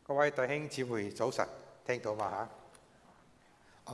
各位弟兄姊妹早晨，聽到嘛嚇？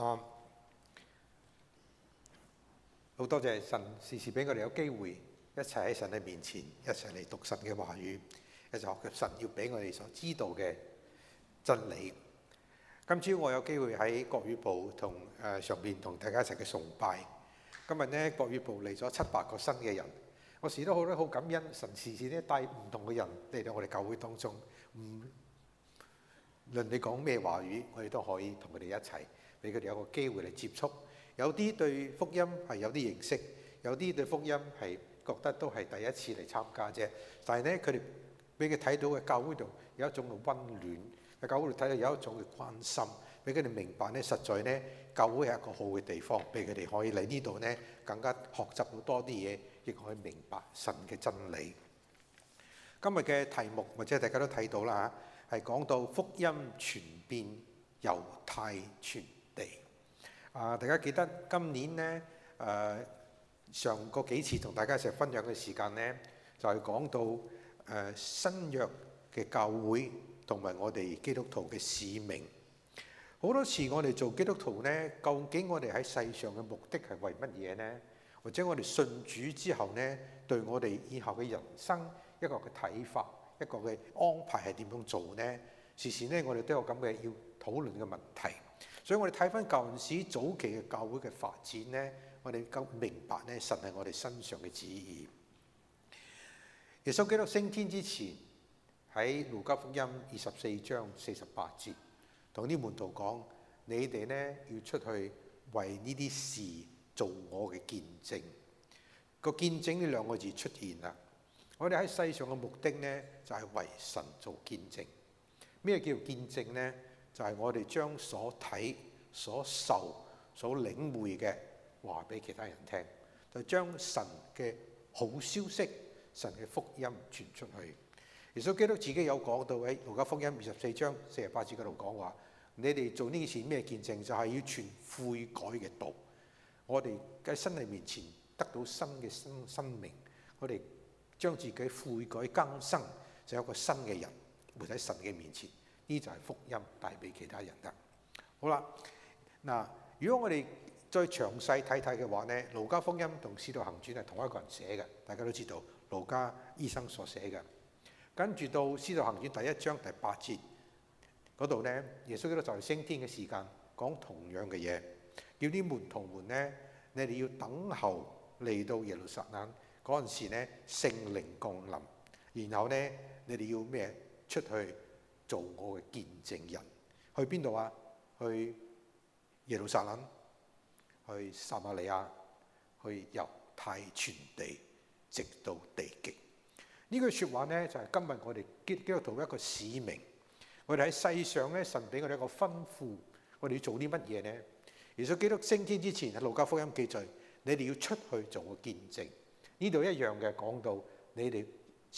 好多謝神時時俾我哋有機會一齊喺神嘅面前，一齊嚟讀神嘅話語，一齊學習神要俾我哋所知道嘅真理。今朝我有機會喺國語部上邊同大家一齊嘅崇拜。今日呢，國語部嚟咗700個新嘅人，我時都好感恩神時時咧帶唔同嘅人嚟到我哋教會當中，無論你講咩話語，我哋都可以同佢哋一齊，俾佢哋有個機會嚟接觸。有啲對福音係有啲認識，有啲對福音係覺得都係第一次嚟參加啫。但係呢，佢哋俾佢睇到嘅教會度有一種嘅溫暖，喺教會度睇到有一種嘅關心，俾佢哋明白呢，實在呢，教會係一個好嘅地方，俾佢哋可以嚟呢度呢，更加學習到多啲嘢，亦可以明白神嘅真理。今日嘅題目或者大家都睇到啦嚇，係講到福音傳遍猶太全地。大家記得今年呢，上個幾次同大家一齊分享嘅時間呢，就係講到新約嘅教會同埋我哋基督徒嘅使命。好多時我哋做基督徒呢，究竟我哋喺世上嘅目的係為乜嘢呢？或者我哋信主之後呢，對我哋以後嘅人生一個嘅睇法，一個嘅安排係點樣做呢？時時呢，我哋都有咁嘅要討論嘅問題。所以我哋睇翻舊陣時早期嘅教會嘅發展呢，我哋更明白呢，神係我哋身上嘅旨意。耶穌基督升天之前，喺路加福音24章48節，同啲門徒講：你哋呢要出去為呢啲事做我嘅見證。個見證呢兩個字出現啦。我哋喺世上嘅目的呢，就係為神做見證。咩叫見證呢？就係我哋將所睇、所受、所領會嘅話俾其他人聽，就將神嘅好消息、神嘅福音傳出去。耶穌基督自己有講到喺路加福音24章48節嗰度講話：你哋做呢件事咩見證？就係要傳悔改嘅道。我哋喺神嘅面前得到新嘅生命，我哋將自己悔改更新，就有一個新嘅人活喺神嘅面前。呢就係福音帶俾其他人㗎。好啦，嗱，如果我哋再詳細睇睇嘅話呢，路加福音同使徒行傳係同一個人寫嘅，大家都知道路加醫生所寫嘅。跟住到使徒行傳第1章第8節嗰度呢，耶穌基督就係升天嘅時間講同樣嘅嘢，叫啲門徒們呢，你哋要等候嚟到耶路撒冷嗰陣時呢，聖靈降臨，然後呢，你哋要咩出去做我嘅見證人。去邊度啊？去耶路撒冷，去撒瑪利亞，去猶太全地，直到地極。呢句説話呢，就係今日我哋基督徒一個使命。我哋喺世上呢，神俾我哋一個吩咐，我哋要做啲乜嘢呢？耶穌基督升天之前喺路加福音記載，你哋要出去做個見證。呢度一樣嘅講到你哋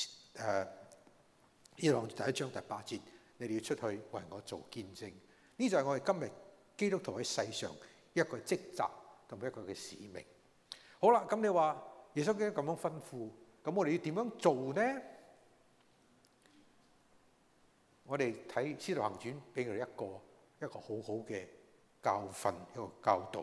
呢度第1章第8節。你哋要出去為我做見證，呢就係我哋今日基督徒喺世上一個職責同埋一個嘅使命。好啦，咁你話耶穌基督咁樣吩咐，咁我哋要點樣做呢？我哋睇《使徒行傳》俾我哋一個好好嘅教訓，一個教導。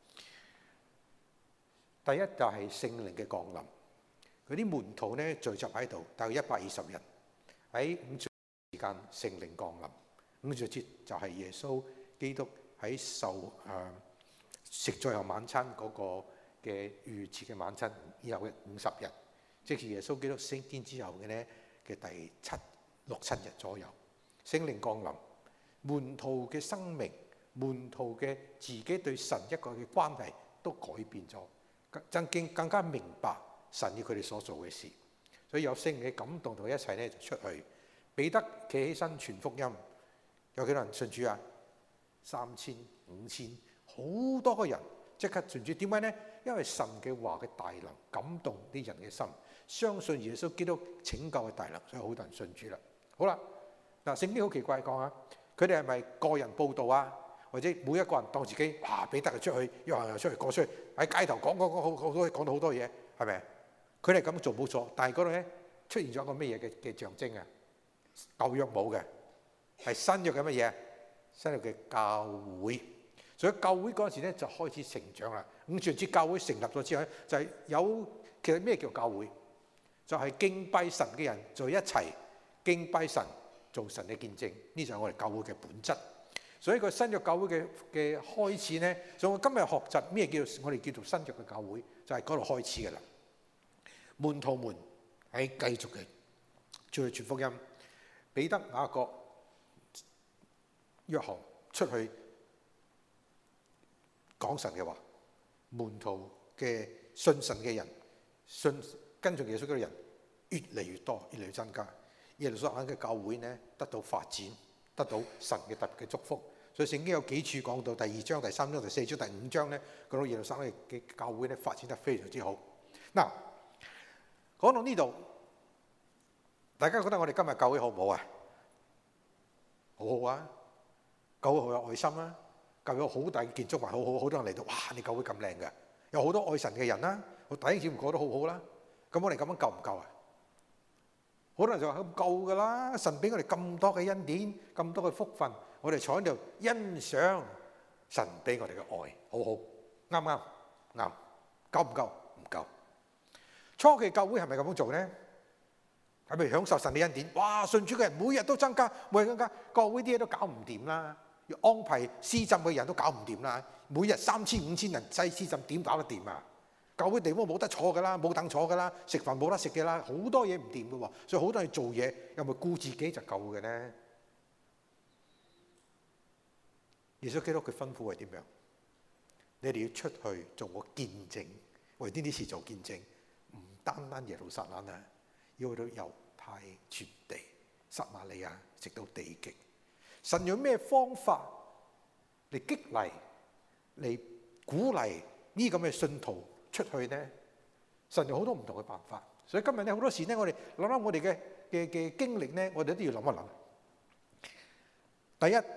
第一就係聖靈嘅降臨，嗰啲門徒呢聚集喺度，大概120人喺時間聖靈降臨。五旬節就係耶穌基督喺食最後晚餐嗰個嘅逾越節嘅晚餐以後嘅50日，即係耶穌基督升天之後嘅呢嘅第6、7日左右，聖靈降臨，門徒嘅生命、門徒嘅自己對神一個嘅關係都改變咗，更加明白神要佢哋所做嘅事，所以有聖靈嘅感動同佢一齊呢就出去。彼得企起身傳福音，有幾多人信主啊？3000、5000，好多個人即刻信主。點解呢？因為神嘅話嘅大能感動啲人嘅心，相信耶穌基督拯救嘅大能，所以好多人信主啦。好啦，嗱，聖經好奇怪講啊，佢哋係咪個人報道啊？或者每一個人當自己彼得就出去，約翰又出去，過出去喺街頭講到好多嘢，係咪？佢哋咁做冇錯，但係嗰度咧出現咗一個咩嘢嘅象徵啊？舊約冇嘅， 係新約嘅乜嘢？新約嘅教會。所以教會嗰陣時咧就開始成長啦。五旬節教會成立咗之後咧，就係有其實咩叫教會？就係敬拜神嘅人就一齊敬拜神，做神嘅見證。呢就係我哋教會嘅本質。所以個新約教會嘅開始咧，所以我今日學習咩叫我哋叫做新約嘅教會，就係嗰度開始嘅啦。門徒們喺繼續嘅再去傳福音，彼得、雅各、約翰出去講神嘅話，門徒嘅信神嘅人，信跟從耶穌嘅人越嚟越多，越嚟越增加。耶路撒冷嘅教會呢得到發展，得到神嘅特別嘅祝福。所以聖經有幾處講到第2章、第3章、第4章、第5章呢，講到耶路撒冷嘅教會呢發展得非常之好。嗱，講到呢度，大家覺得我哋今日教會好唔好啊？好好啊！教會好有愛心啊！教會有好大嘅建築物，好好，好多人嚟到，哇！你教會咁靚嘅，有好多愛神嘅人啦，弟兄姊妹過得好好啦。咁我哋咁樣夠唔夠啊？好多人就話咁夠㗎啦！神俾我哋咁多嘅恩典，咁多嘅福分，我哋坐喺度欣賞神俾我哋嘅愛，好好，啱唔啱？啱，夠唔夠？唔夠。初期教會係咪咁樣做呢？係咪享受神嘅恩典？哇！信主嘅人每日都增加，每日增加，教會啲嘢都搞唔掂啦。要安排施浸嘅人都搞唔掂啦。每日3000、5000人擠施浸，點搞得掂啊？教會地方冇得坐㗎啦，冇凳坐㗎啦，食飯冇得食嘅啦，好多嘢唔掂㗎喎。所以好多人做嘢又咪顧自己就夠嘅呢？耶穌基督佢吩咐係點樣？你哋要出去做個見證，為呢啲事做見證，唔單單耶路撒冷啊，要去到猶太全地、撒瑪利亞，直到地極。神用咩方法嚟激勵、嚟鼓勵呢咁嘅信徒出去呢？神有好多唔同嘅辦法。所以今日咧好多時咧，我哋諗諗我哋嘅經歷咧，我哋都要諗一諗。第一，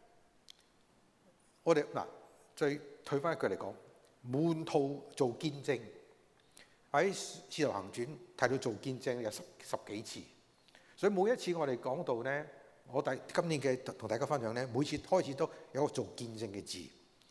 我哋嗱再退翻一句嚟講，門徒做見證喺《使徒行傳》提到做見證有十幾次，所以每一次我哋講到咧，我今年嘅同大家分享咧，每次開始都有個做見證嘅字。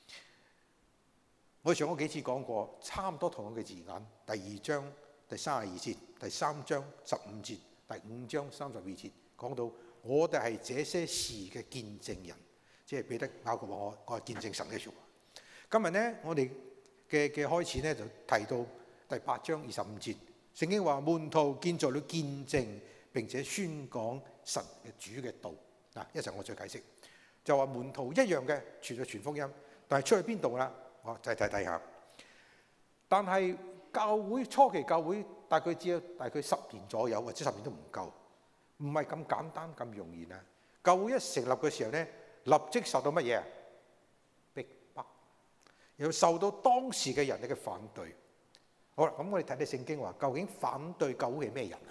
我上嗰幾次講過，差唔多同樣嘅字眼。第2章第32節，第3章15節，第5章32節，講到我哋係這些事嘅見證人，即係彼得、雅各話我係見證神嘅説話。今日咧，我哋嘅開始咧就提到第8章25節，聖經話門徒建造了見證，並且宣講神嘅主嘅道。嗱，一陣我再解釋，就話門徒一樣嘅傳福音，但係出去邊度啦？我就睇下。但係教會初期教會大概只有大概10年左右，或者10年都唔夠，唔係咁簡單咁容易啦。教會一成立嘅時候咧，立即受到乜嘢？逼迫，又受到當時嘅人嘅反對。好啦，咁我哋睇睇聖經話，究竟反對教會係咩人啊？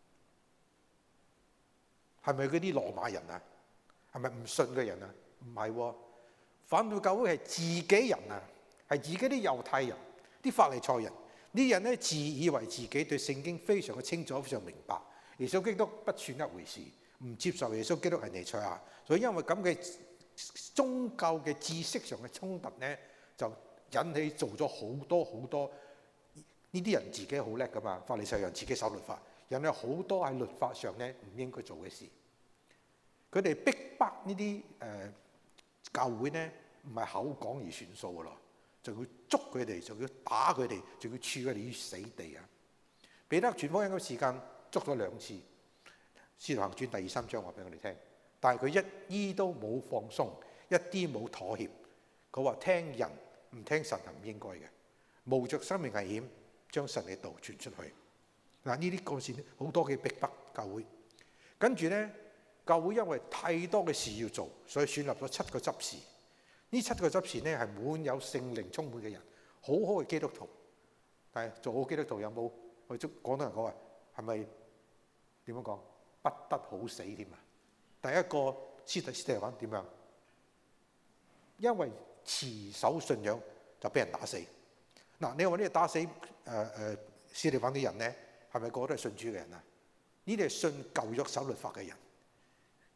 係咪嗰啲羅馬人啊？係咪唔信嘅人啊？唔係喎，反對教會係自己人啊，係自己啲猶太人、啲法利賽人。呢啲人咧自以為自己對聖經非常嘅清楚、非常明白，耶穌基督不算一回事，唔接受耶穌基督係彌賽亞。所以因為咁嘅宗教嘅知識上嘅衝突咧，就引起做咗好多呢啲人自己好叻噶嘛，法利賽人自己守律法，引起好多喺律法上咧唔應該做嘅事。佢哋逼迫呢啲教會咧，唔係口講而算數噶咯，就要捉佢哋，就要打佢哋，就要處佢哋於死地啊！彼得傳福音嘅時間捉咗2次，《使徒行傳》第2、3章話俾我哋聽，但係佢一啲都冇放鬆，一啲冇妥協。佢話聽人唔聽神係唔應該嘅，冒着生命危險將神嘅道傳出去。嗱，呢啲個事好多嘅逼迫教會，跟住咧。教會因為太多嘅事要做，所以選立咗7個執事。呢7個執事咧係滿有聖靈充滿嘅人，好好嘅基督徒。但係做好基督徒有冇？我哋廣東人講話係咪點樣講？不得好死添啊！第一個司提反點樣？因為持守信仰就俾人打死。嗱，你話呢個打死司提反啲人咧，係咪個個都係信主嘅人啊？呢啲係信舊約守律法嘅人。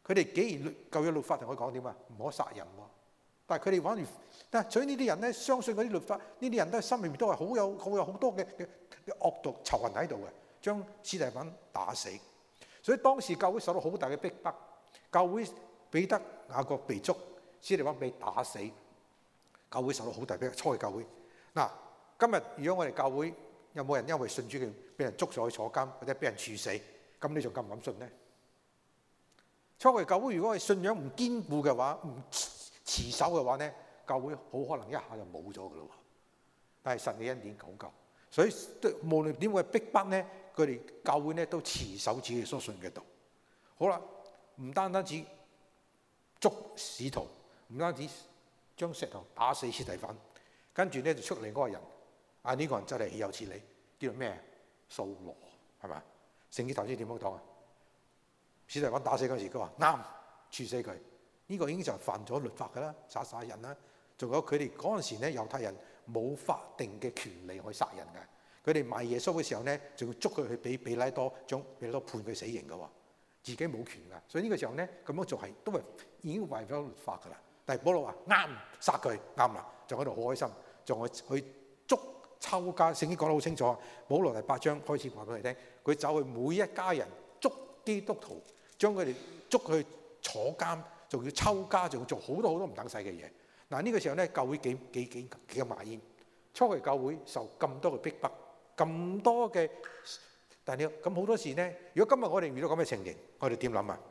佢哋既然舊約律法同佢講點啊，唔可殺人喎。但係佢哋反而，但係所以呢啲人咧，相信嗰啲律法，呢啲人都係心裏面都係好多嘅惡毒仇恨喺度嘅，將司提反打死。所以當時教會受到好大嘅逼迫，教會彼得、雅各被捉，司提反被打死，教會受到好大逼迫。初期教會嗱，今日如果我哋教會有冇人因為信主嘅俾人捉咗去坐監，或者俾人處死，咁你仲敢唔敢信呢？初期教會如果係信仰唔堅固嘅話，唔持守嘅話呢，教會好可能一下就冇咗噶咯。但係神嘅恩典好夠，所以無論點會逼迫呢，佢哋教會呢都持守自己所信嘅道。好啦，唔單止捉使徒，唔單止將石頭打死司提反，跟住呢就出嚟嗰個人，呢個人真係豈有此理，叫做咩？掃羅，係嘛？聖經頭先點樣講啊？司提反打死嗰時，佢話啱，處死佢。呢個已經就係犯咗律法㗎啦，殺人啦。仲有佢哋嗰陣時咧，猶太人冇法定嘅權利去殺人嘅。佢哋賣耶穌嘅時候咧，仲要捉佢去俾彼拉多，將彼拉多判佢死刑嘅喎，自己冇權㗎。所以呢個時候咧，咁樣做係都係已經違咗律法㗎啦。但係保羅話啱，殺佢啱啦，就喺度好開心，仲去捉抽家。聖經講得好清楚，保羅第8章開始話俾佢聽，佢走去每一家人捉基督徒，將佢哋捉去坐監。仲要抽家，仲要做好多唔等使嘅嘢。嗱，呢個時候咧，教會幾咁麻煙。初期教會受咁多嘅逼迫，咁多嘅，但係咁好多時咧，如果今日我哋遇到咁嘅情形，我哋點諗啊？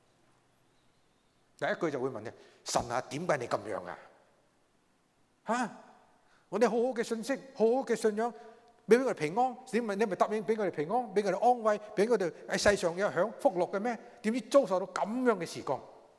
第一句就會問嘅：神啊，點解你咁樣啊？嚇！我哋好好嘅信息，好好嘅信仰，俾佢哋平安。點問你咪答應俾佢哋平安，俾佢哋安慰，俾佢哋喺世上有享福樂嘅咩？點知遭受到咁樣嘅時光？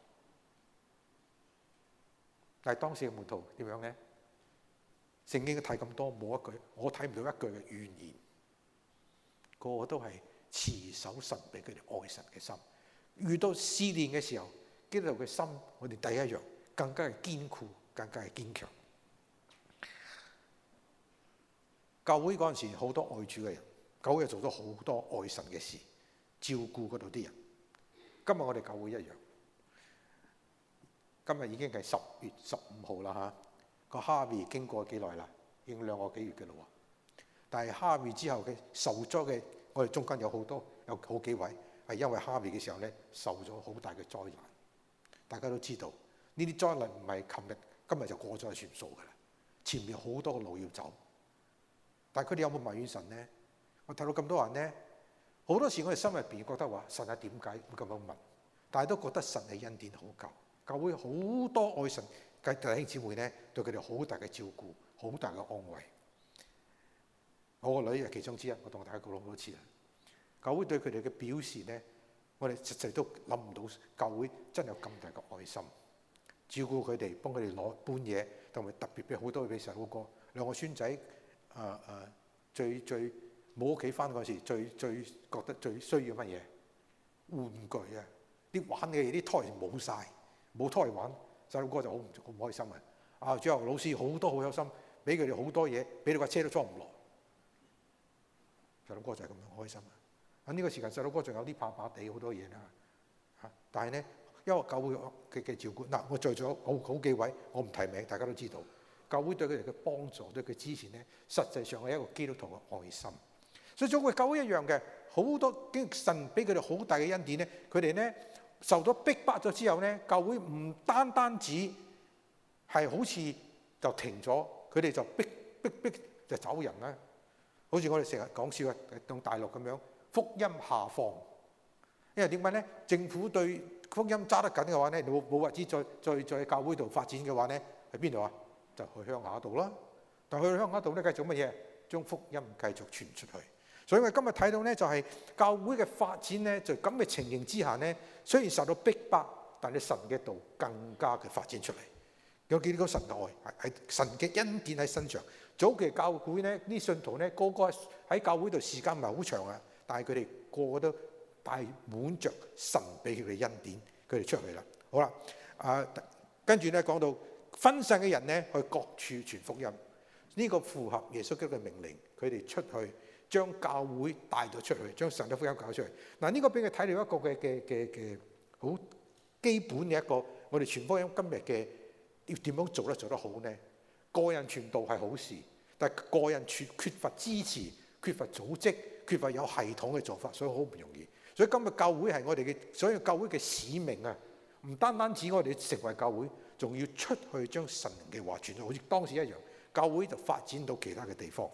但係當時嘅門徒點樣咧？聖經睇咁多，冇一句，我睇唔到一句嘅怨言。個個都係持守神俾佢哋愛神嘅心。遇到試煉嘅時候，基督徒嘅心，我哋第一樣更加係堅固，更加係堅強。教會嗰陣時好多愛主嘅人，教會又做咗好多愛神嘅事，照顧嗰度啲人。今日我哋教會一樣。今日已經係10月15號啦嚇，個哈維經過幾耐啦？已經2個幾月嘅啦喎。但係哈維之後嘅受災嘅，我哋中間有好幾位係因為哈維嘅時候咧受咗好大嘅災難。大家都知道呢啲災難唔係今日就過咗就算數㗎啦，前面好多路要走。但係佢哋有冇埋怨神咧？我睇到咁多人咧，好多時我哋心入邊覺得話神係點解會咁樣問？但係都覺得神嘅恩典好夠。教會好多愛神嘅弟兄姊妹咧，對佢哋好大嘅照顧，好大嘅安慰。我個女係其中之一，我同大家講咗好多次啦。教會對佢哋嘅表示咧，我哋實際都諗唔到，教會真有咁大嘅愛心，照顧佢哋，幫佢哋攞搬嘢，同埋特別俾好多俾細佬哥2個孫仔，最冇屋企翻嗰時，最覺得最需要乜嘢？玩具啊！啲玩嘅嘢，啲胎冇晒。冇拖嚟玩，細佬哥就好唔開心嘅。主日老師好多好有心，俾佢哋好多嘢，俾你架車都裝唔落。細佬哥就係咁樣開心啊！呢個時間細佬哥仲有啲怕怕地好多嘢啦。但係咧，因為教會嘅照顧，我在咗好幾位，我唔提名，大家都知道。教會對佢哋嘅幫助，對佢支持咧，實際上係一個基督徒嘅愛心。所以做個教會一樣嘅，好多神俾佢哋好大嘅恩典咧，佢哋咧。受咗逼迫咗之後咧，教會唔單止係好似就停咗，佢哋就逼就走人啦。好似我哋成日講笑啊，當大陸咁樣福音下放，因為點解咧？政府對福音揸得緊嘅話咧，冇法子再喺教會度發展嘅話咧，喺邊度啊？就去鄉下度啦。但去鄉下度咧，繼續乜嘢？將福音繼續傳出去。所以我今日睇到咧，就係教會嘅發展咧，就咁嘅情形之下咧，雖然受到逼迫，但係神嘅道更加嘅發展出嚟。有幾多神嘅愛係神嘅恩典喺身上。早期教會咧，啲信徒咧，個個喺教會度時間唔係好長啊，但係佢哋個個都帶滿着神俾佢哋恩典，佢哋出去啦。好啦，跟住咧講到分散嘅人咧，去各處傳福音，呢個符合耶穌基督嘅命令，佢哋出去。將教會帶咗出去，將神嘅福音搞出去。嗱，呢個俾佢睇到一個嘅好基本嘅一個我哋傳福音今日嘅要點樣做得好呢？個人傳道係好事，但係個人缺乏支持、缺乏組織、缺乏有系統嘅做法，所以好唔容易。所以今日教會係我哋嘅，所以教會嘅使命啊，唔單止我哋成為教會，仲要出去將神嘅話傳到，好似當時一樣。教會就發展到其他嘅地方。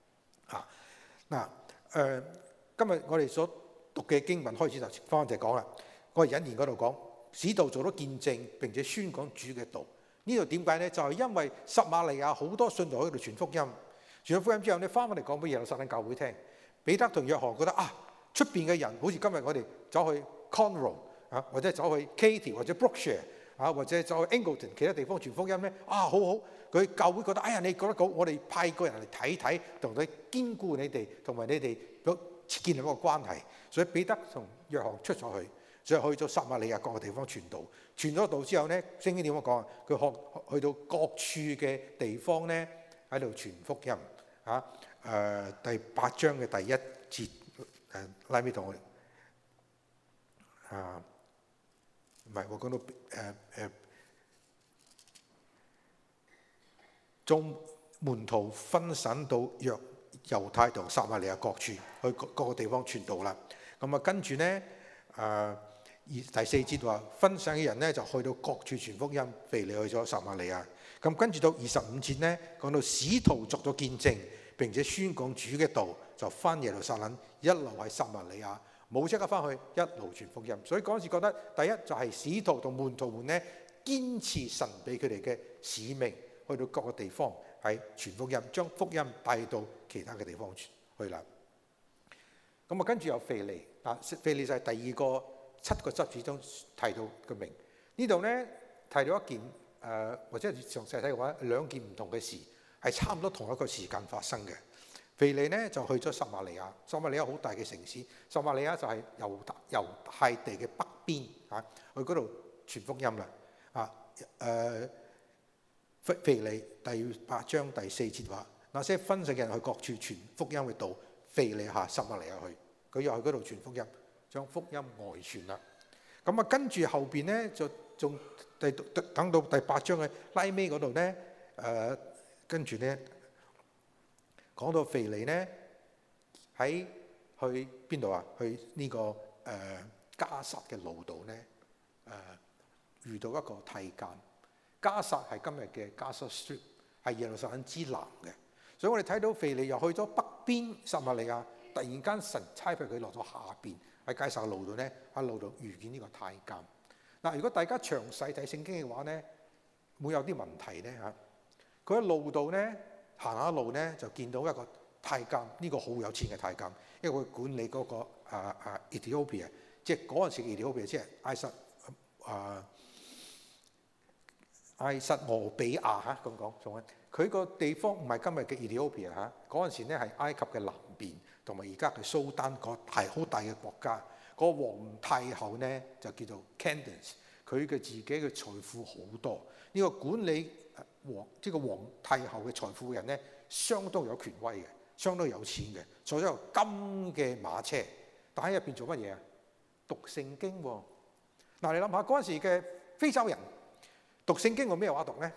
今日我哋所讀嘅經文開始就翻就講啦。我哋引言嗰度講，使徒做咗見證並且宣講主嘅道。呢度點解呢？就係因為撒瑪利亞好多信徒喺度傳福音，傳咗福音之後呢，翻返嚟講俾耶路撒冷教會聽。彼得同約翰覺得出邊嘅人好似今日我哋走去 Conroe 或者走去 Katy 或者 Brookshire 或者走去 Angleton 其他地方傳福音呢，好好。佢教會覺得你覺得好，我哋派個人嚟睇睇，同佢堅固你哋，同埋你哋建立一個關係。所以彼得同約翰出咗去，所以去咗撒瑪利亞各個地方傳道。傳咗道之後呢，聖經點樣講啊？佢去到各處嘅地方呢，喺度傳福音。第8章嘅第1節，拉尾同我唔係我講到眾門徒分散到猶太同撒瑪利亞各處，去各個地方傳道啦。咁跟住呢，第4節話分散嘅人呢，就去到各處傳福音，腓利去咗撒瑪利亞。咁跟住到25節呢，講到使徒作咗見證並且宣講主嘅道，就翻耶路撒冷，一路喺撒瑪利亞，冇即刻翻去，一路傳福音。所以嗰陣時覺得第一就係使徒同門徒們呢，堅持神俾佢哋嘅使命。去到各個地方係傳福音，將福音帶到其他嘅地方去啦。咁跟住有腓利，腓利就係第2個7個執事中提到嘅名。呢度呢，提到一件或者詳細睇嘅話，2件唔同嘅事係差唔多同一個時間發生嘅。腓利呢就去咗撒瑪利亞，撒瑪利亞好大嘅城市，撒瑪利亞就係猶太地嘅北邊去嗰度傳福音啦。腓利第8章第4節話：那些分散嘅人去各處傳福音嘅道，腓利下撒瑪利亞去，佢又去嗰度傳福音，將福音外傳啦。跟住後邊呢，就仲等到第8章嘅拉尾嗰度呢，跟住呢講到腓利呢喺去邊度啊？去呢個加撒嘅路度呢，遇到一個太監。加撒係今日嘅加沙 Strip， 係耶路撒冷之南嘅。所以我哋睇到腓利又去咗北邊撒瑪利亞，突然間神差派佢落咗下邊喺加撒路度呢，喺路度遇見呢個太監。如果大家詳細睇聖經嘅話呢，會有啲問題呢嚇。佢喺路度呢行下路呢，就見到一個太監，呢個好有錢嘅太監，因為佢管理嗰個Ethiopia， 即係嗰陣時嘅 Ethiopia， 即係埃塞俄比亞嚇咁講，佢個地方唔係今日嘅 Ethiopia 嚇，嗰陣時咧係埃及嘅南邊，同埋而家嘅蘇丹個係好大嘅國家。個皇太后呢就叫做 Candace， 佢嘅自己嘅財富好多。呢個管理皇太后嘅財富嘅人呢，相當有權威嘅，相當有錢嘅，坐咗個金嘅馬車，但喺入邊做乜嘢啊？讀聖經喎。你諗下嗰陣時嘅非洲人讀聖經用咩話讀呢？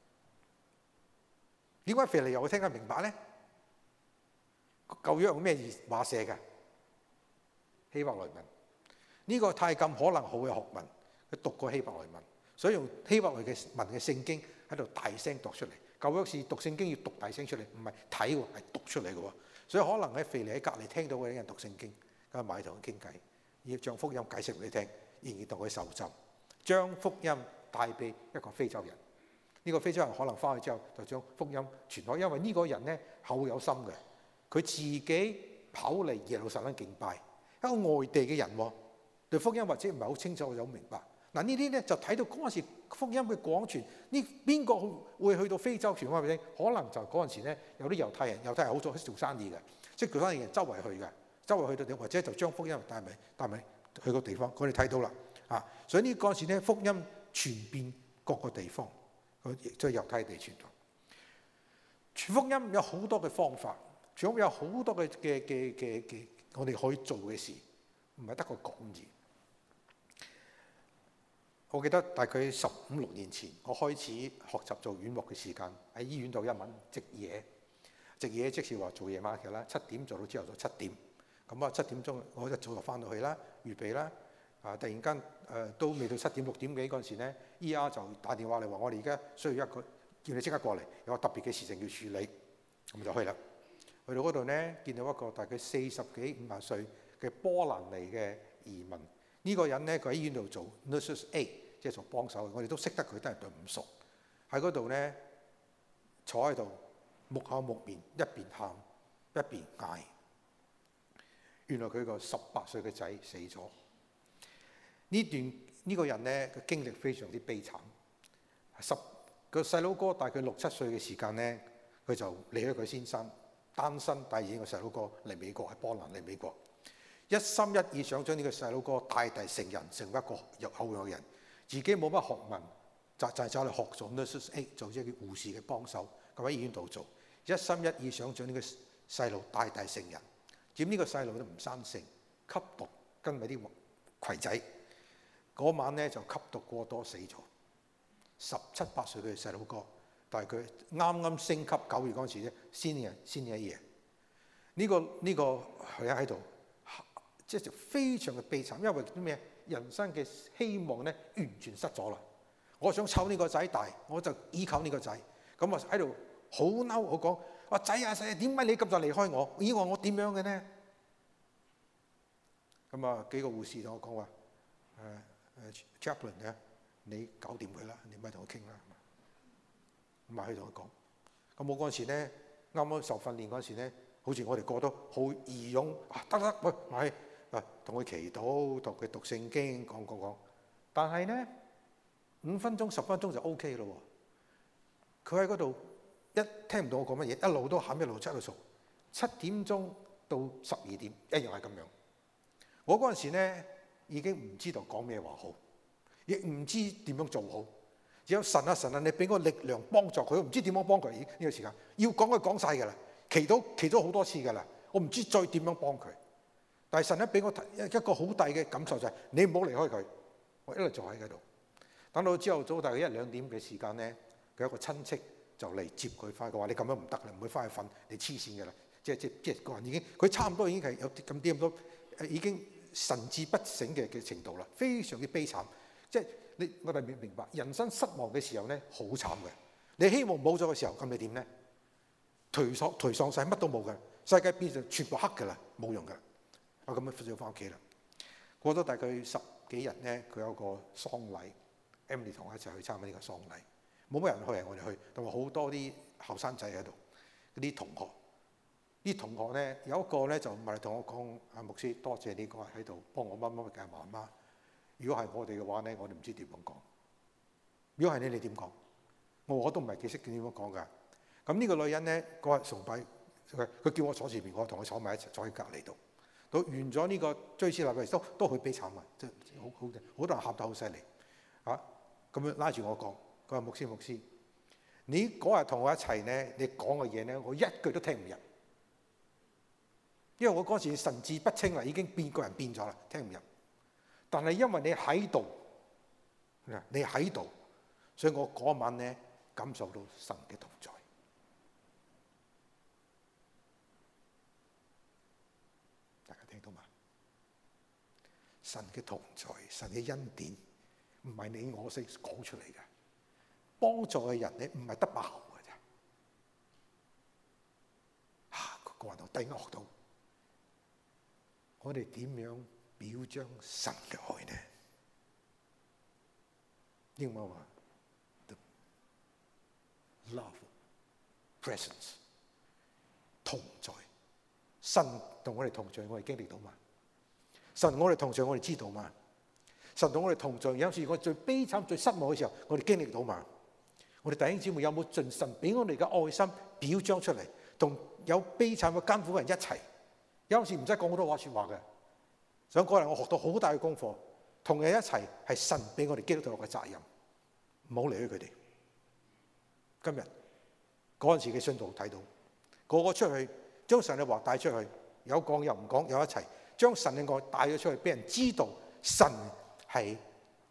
點解腓利又會聽得明白呢？舊約用咩話寫嘅？希伯來文。呢個太監可能好有學問，佢讀過希伯來文，所以用希伯來嘅文嘅聖經喺度大聲讀出嚟。舊約是讀聖經要讀大聲出嚟，唔係睇喎，係讀出嚟嘅喎。所以可能喺腓利喺隔離聽到嗰啲人讀聖經，咁埋同佢傾偈，要將福音解釋俾你聽，然後同佢受浸，將福音帶俾一個非洲人。呢個非洲人可能翻去之後就將福音傳開，因為呢個人呢好有心嘅，佢自己跑嚟耶路撒冷敬拜，一個外地嘅人喎，對福音或者唔係好清楚有明白。嗱呢啲呢就睇到嗰陣時福音嘅廣傳，呢邊個會去到非洲傳開俾你聽？可能就嗰陣時呢有啲猶太人好做生意嘅，即係做生意人周圍去嘅，周圍去到點，或者就將福音帶埋去個地方，我哋睇到啦啊！所以呢嗰陣時呢福音傳遍各個地方。即係猶太地傳道，傳福音有好多嘅方法，傳福音有好多嘅我哋可以做嘅事，唔係得個講字。 我記得大概15、16年前，我開始學習做院牧嘅時間，喺醫院度一晚值夜，即是話做夜晚嘅啦，7點做到朝頭早7點。咁啊7點鐘我一早就翻到去啦，預備啦。突然間都未到7點6點幾嗰陣時咧，ER 就打電話嚟話我哋而家需要一個，叫你即刻過嚟，有個特別嘅事情要處理，咁就去啦。去到嗰度咧，見到一個大概40幾50歲嘅波蘭嚟嘅移民。呢個人咧，佢喺醫院度做 Nurses Aid， 即係做幫手。我哋都識得佢，但係對唔熟。喺嗰度咧坐喺度木口木面，一邊喊一邊嗌。原來佢個18歲嘅仔死咗。呢個人咧嘅經歷非常之悲慘。個細佬哥大概6、7歲嘅時間咧，佢就離咗佢先生，單身帶住個細佬哥嚟美國，喺波蘭嚟美國。一心一意想將呢個細佬哥帶大成人，成為一個有口養嘅人。自己冇乜學問，就走嚟學做 Nurses Aid， 做即係護士嘅幫手，咁喺醫院度做。一心一意想將呢個細路帶大成人。點呢個細路都唔生性，吸毒跟埋啲攜仔。嗰晚咧就吸毒過多死咗。17、18歲嘅細佬哥，但係佢啱啱升級9月嗰陣時咧，先一夜。呢個佢喺度。即係非常嘅悲慘，因為啲咩？人生嘅希望咧完全失咗啦。我想湊呢個仔大，我就依靠呢個仔。咁啊喺度好嬲，我講：我仔啊細啊，點解你咁就離開我？以我點樣嘅呢？咁啊幾個護士同我講話：Chaplain 咧，你搞掂佢啦，你咪同佢傾啦。咁啊佢同我講。咁我嗰陣時咧，啱啱受訓練嗰陣時咧，好似我哋個都好義勇，得喂買。同佢祈禱，同佢讀聖經，講。但係咧5分鐘、10分鐘就 OK 咯。佢喺嗰度一聽唔到我講乜嘢，一路都喊一路出去數。7點鐘到12點一樣係咁樣。我嗰陣時咧已經唔知道講咩話好，亦唔知點樣做好。只有神啊，你俾我力量幫助佢，唔知點樣幫佢呢個時間。要講佢講晒㗎啦，祈禱好多次㗎啦，我唔知再點樣幫佢。但係神咧俾我一個好大嘅感受就係你唔好離開佢，我一路坐喺嗰度。等到朝頭早大概1、2點嘅時間咧，佢有一個親戚就嚟接佢翻去，佢話你咁樣唔得啦，唔會翻去瞓，你黐線㗎啦！即係個人已經佢差唔多已經係有咁多已經神志不醒嘅程度啦，非常之悲慘。即係我哋明白人生失望嘅時候咧好慘嘅。你希望冇咗嘅時候，咁你點咧？頹喪晒，乜都冇㗎，世界變成全部黑㗎啦，冇用㗎。我咁樣就翻屋企啦。過咗大概10幾日咧，佢有個喪禮 ，Emily 同我一齊去參加呢個喪禮。冇乜人去，我哋去，同埋好多啲後生仔喺度，嗰啲同學。啲同學咧有一個咧就唔係同我講：阿牧師，多謝你嗰日喺度幫我乜乜嘅媽媽。如果係我哋嘅話咧，我哋唔知點樣講。如果係你點講？我都唔係幾識點樣講㗎。咁呢個女人咧嗰日崇拜，佢叫我坐前面，我同佢坐埋一齊，坐喺隔離度。到完咗呢個追思禮拜都好悲慘啊！即係好多人喊得好犀利啊！咁樣拉住我講，佢話牧師，你嗰日同我一齊咧，你講嘅嘢咧，我一句都聽唔入，因為我嗰時神志不清啦，已經個人變咗啦，聽唔入。但係因為你喺度，所以我嗰晚咧感受到神嘅同在。神嘅同在，神嘅恩典，唔係你我識講出嚟嘅。幫助嘅人咧，唔係得把口嘅啫。個人我突然間學到，我哋點樣表彰神嘅愛呢？英文話 the love presence 同在，神同我哋同在，我哋經歷到嘛？神同我哋同在，我哋知道嘛？神同我哋同在，有時我最悲慘、最失望嘅時候，我哋經歷到嘛？我哋弟兄姊妹有冇盡神俾我哋嘅愛心表彰出嚟，同有悲慘嘅艱苦嘅人一齊？有時唔使講好多話説話嘅。想嗰日我學到好大嘅功課，同人一齊係神俾我哋基督徒嘅責任，唔好離開佢哋。今日嗰陣時嘅信徒睇到，個個出去將神嘅話帶出去，有講又唔講，有一齊。將神嘅愛帶咗出去，俾人知道神係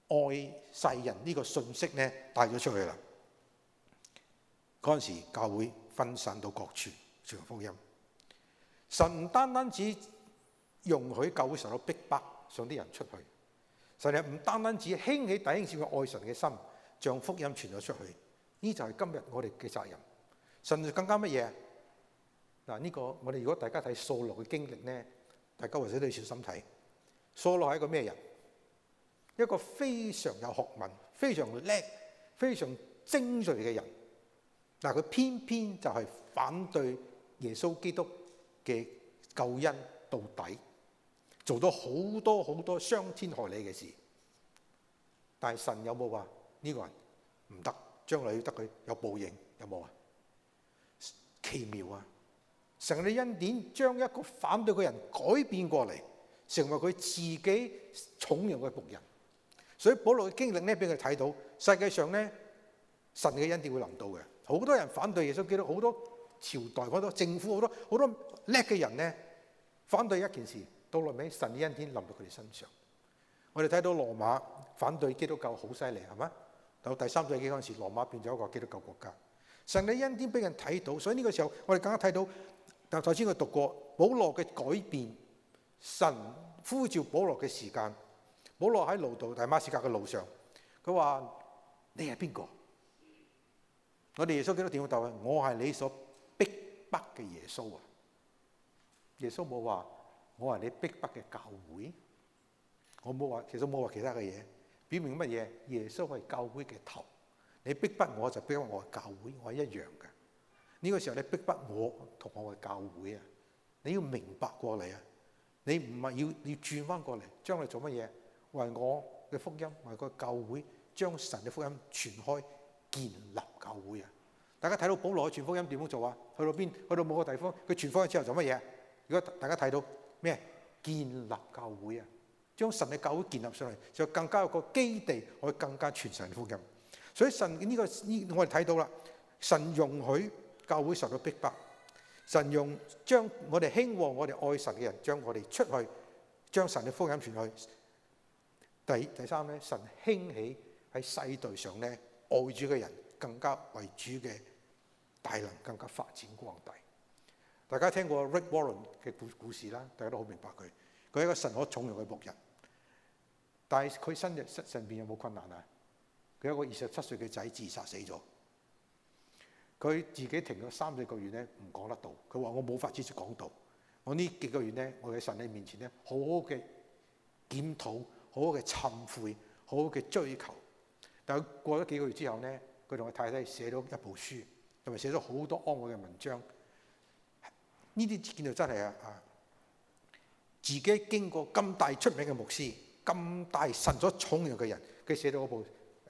愛世人呢個信息呢帶咗出去啦。嗰陣時教會分散到各處傳福音。神唔單單只容許教會受到逼迫，想啲人出去。神又唔單單只興起弟兄姊妹愛神嘅心，將福音傳咗出去。呢就係今日我哋嘅責任。神就更加乜嘢？嗱，呢個我哋如果大家睇掃羅嘅經歷呢，大家或者都要小心睇。掃羅係一個咩人？一個非常有學問、非常叻、非常精鋭嘅人。但係佢偏偏就係反對耶穌基督嘅救恩到底，做咗好多好多傷天害理嘅事。但係神有冇話呢個人唔得，將來要得佢有報應？有冇啊？奇妙啊！神嘅恩典將一個反對嘅人改變過嚟，成為佢自己重用嘅僕人。所以保羅嘅經歷咧，俾佢睇到世界上咧，神嘅恩典會臨到嘅。好多人反對耶穌基督，好多朝代、好多政府、好多叻嘅人咧，反對一件事，到落尾神嘅恩典臨到佢哋身上。我哋睇到羅馬反對基督教好犀利，係咪？到第3世紀嗰陣時，羅馬變咗一個基督教國家。神嘅恩典俾人睇到，所以呢個時候我哋更加睇到。但頭先我讀過保羅嘅改變，神呼召保羅嘅時間。保羅喺路途大馬士革嘅路上，佢話：你係邊個？我哋耶穌基督點樣答啊？我係你所逼迫嘅耶穌啊！耶穌冇話我係你逼迫嘅教會，我冇話，其實冇話其他嘅嘢，表明乜嘢？耶穌係教會嘅頭，你逼迫我就逼迫我嘅教會，我係一樣嘅。呢個時候你逼迫我同我嘅教會啊！你要明白過嚟啊！你唔係要轉翻過嚟，將嚟做乜嘢？為我嘅福音，為個教會，將神嘅福音傳開，建立教會啊！大家睇到保羅傳福音點樣做啊？去到邊？去到某個地方，佢傳福音之後做乜嘢？如果大家睇到咩？建立教會啊！將神嘅教會建立上嚟，就更加有個基地，可以更加傳神嘅福音。所以神呢我哋睇到啦，神容許教會受到逼迫，神用將我哋興旺我哋愛神嘅人，將我哋出去，將神嘅福音傳去。第三咧，神興起喺世代上咧愛主嘅人，更加為主嘅大能更加發展光大。大家聽過 Rick Warren 嘅故事啦，大家都好明白佢。佢係一個神可重用嘅僕人，但係佢身邊有冇困難啊？佢有一個27歲嘅仔自殺死咗。佢自己停咗3、4個月咧，唔講得到。佢話：我冇法子講道。我呢幾個月咧，我喺神嘅面前咧，好好嘅檢討，好好嘅懺悔，好好嘅追求。但係過咗幾個月之後咧，佢同佢太太寫咗一部書，同埋寫咗好多安慰嘅文章。呢啲見到真係自己經過咁大出名嘅牧師，咁大神所寵用嘅人，佢寫到嗰部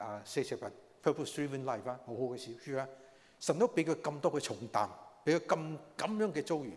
40份 Purpose-Driven Life 好好嘅小書啦。神都俾佢咁多嘅重擔，俾佢咁樣嘅遭遇。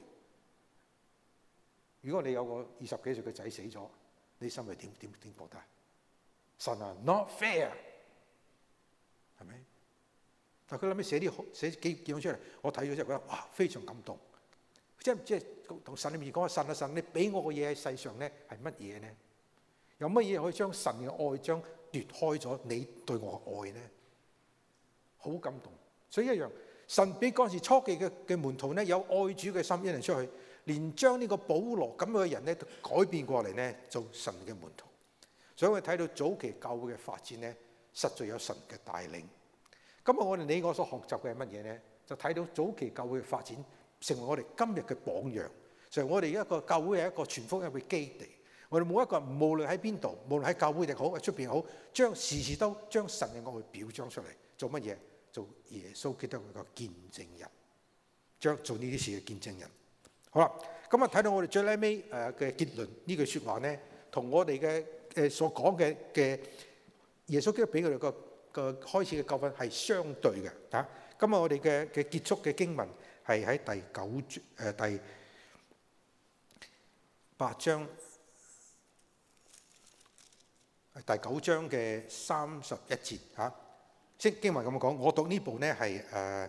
如果你有個20幾歲嘅仔死咗，你心係點覺得？神啊 ，not fair， 係咪？但係佢諗起寫幾樣出嚟，我睇咗之後覺得哇，非常感動。即係同神裏面講話，神，你俾我嘅嘢喺世上咧係乜嘢咧？有乜嘢可以將神嘅愛將奪開咗你對我嘅愛咧？好感動。所以一樣，神俾嗰陣時初期嘅門徒咧有愛主嘅心，一人出去，連將呢個保羅咁樣嘅人咧改變過嚟咧做神嘅門徒。所以我哋睇到早期教會嘅發展咧，實在有神嘅帶領。今日我哋你我所學習嘅係乜嘢咧？就睇到早期教會嘅發展，成為我哋今日嘅榜樣。就係我哋一個教會係一個傳福音嘅基地。我哋每一個人無論喺邊度，無論喺教會定好喺出邊好，將時時都將神嘅愛表彰出嚟，做乜嘢？做耶穌基督嘅見證人，將做呢啲事嘅見證人。好啦，咁啊睇到我哋最尾嘅結論呢句説話咧，同我哋嘅所講嘅耶穌基督俾佢哋個開始嘅教訓係相對嘅嚇。今日我哋嘅結束嘅經文係喺第8章第9章嘅31節嚇。即經文咁講，我讀呢部呢係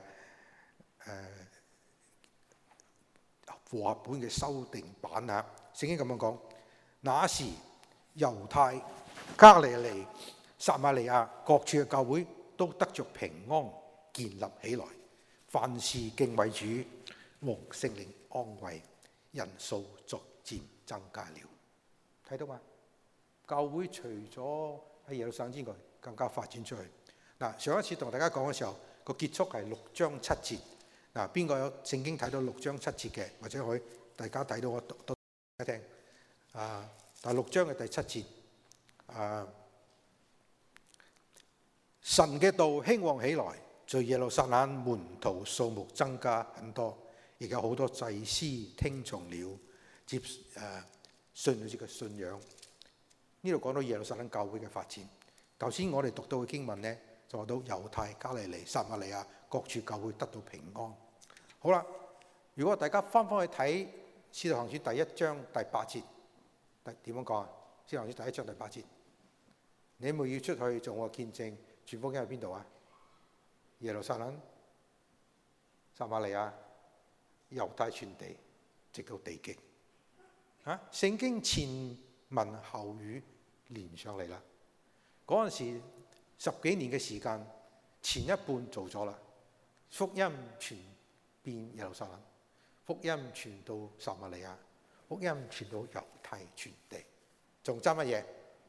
和合本嘅修訂版啊。聖經咁樣講：那時猶太、加利利、 撒瑪利亞各處嘅教會都得着平安，建立起來，凡事敬畏主，蒙聖靈安慰，人數逐漸增加了。睇到嘛？教會除咗喺耶路撒冷之外，更加發展出去。嗱，上一次同大家講嘅時候，個結束係6章7節。嗱，邊個有聖經睇到6章7節嘅，或者可以大家睇到我讀俾大家聽。第6章嘅第7節，神嘅道興旺起來，在耶路撒冷門徒數目增加很多，亦有好多祭司聽從了，信咗呢個信仰。呢度講到耶路撒冷教會嘅發展。頭先我哋讀到嘅經文呢，就話到猶太、加利利、撒瑪利亞各處教會得到平安。好啦，如果大家翻返去睇《使徒行傳》第1章第8節，點樣講啊？《使徒行傳》第1章第8節，你們要出去做我見證，傳福音喺邊度啊？耶路撒冷、撒瑪利亞、猶太全地，直到地極。聖經前文後語連上嚟啦。嗰陣時10幾年嘅時間，前一半做咗啦，福音傳遍耶路撒冷，福音傳到撒瑪利亞，福音傳到猶太全地，仲爭乜嘢？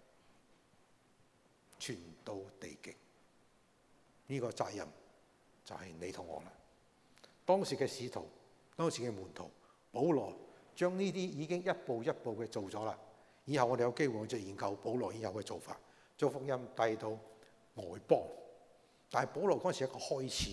傳到地極。呢個責任就係你同我啦。當時嘅使徒，當時嘅門徒，保羅將呢啲已經一步一步嘅做咗啦。以後我哋有機會再研究保羅以後嘅做法，將福音帶到外邦。但係保羅嗰陣時係一個開始，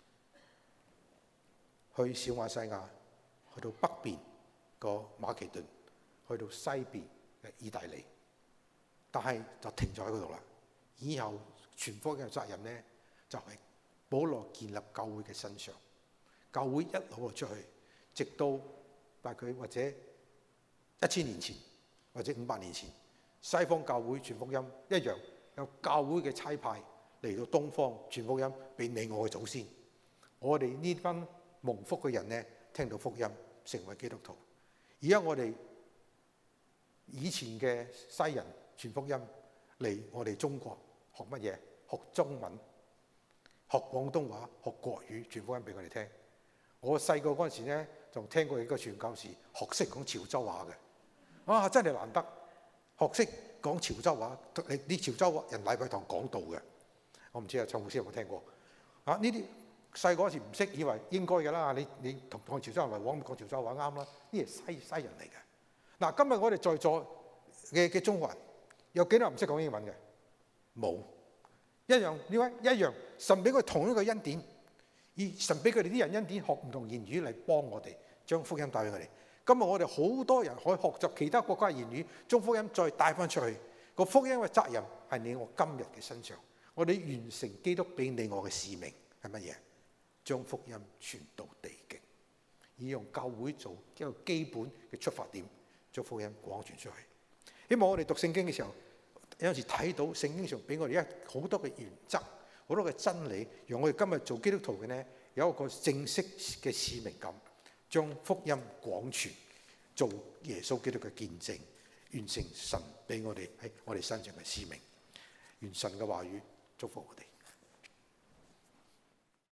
去小亞細亞，去到北邊個馬其頓，去到西邊嘅意大利，但係就停咗喺嗰度啦。以後傳福音嘅責任呢，就係保羅建立教會嘅身上，教會一路出去，直到大概或者1000年前或者500年前，西方教會傳福音一樣有教會嘅差派嚟到東方傳福音俾你我嘅祖先。我哋呢班蒙福嘅人呢，聽到福音成為基督徒。而家我哋以前嘅西人傳福音嚟我哋中國學乜嘢？學中文、學廣東話、學國語傳福音俾我哋聽。我細個嗰陣時呢，仲聽過一個傳教士學識講潮州話嘅，真係難得學識講潮州話。你潮州人禮拜堂講道嘅，我唔知阿蔡牧師有冇聽過？呢啲細個嗰時唔識，以為應該㗎啦。你同潮州人來往講潮州話啱啦。呢啲係西人嚟嘅。嗱，今日我哋在座嘅中國人有幾多人唔識講英文嘅？冇。一樣，點解？一樣，神俾佢同一個恩典，而神俾佢哋啲人恩典學唔同言語嚟幫我哋將福音帶俾佢哋。今日我哋好多人可以學習其他國家嘅言語，將福音再帶翻出去。個福音嘅責任係你我今日嘅身上。我哋完成基督俾你我嘅使命係乜嘢？將福音傳到地極，以用教會做一個基本嘅出發點，將福音廣傳出去。希望我哋讀聖經嘅時候，有陣時睇到聖經上俾我哋好多嘅原則，好多嘅真理，讓我哋今日做基督徒嘅呢，有一個正式嘅使命感，將福音廣傳，做耶穌基督嘅見證，完成神俾我哋喺我哋身上嘅使命。願神嘅話語祝福我哋。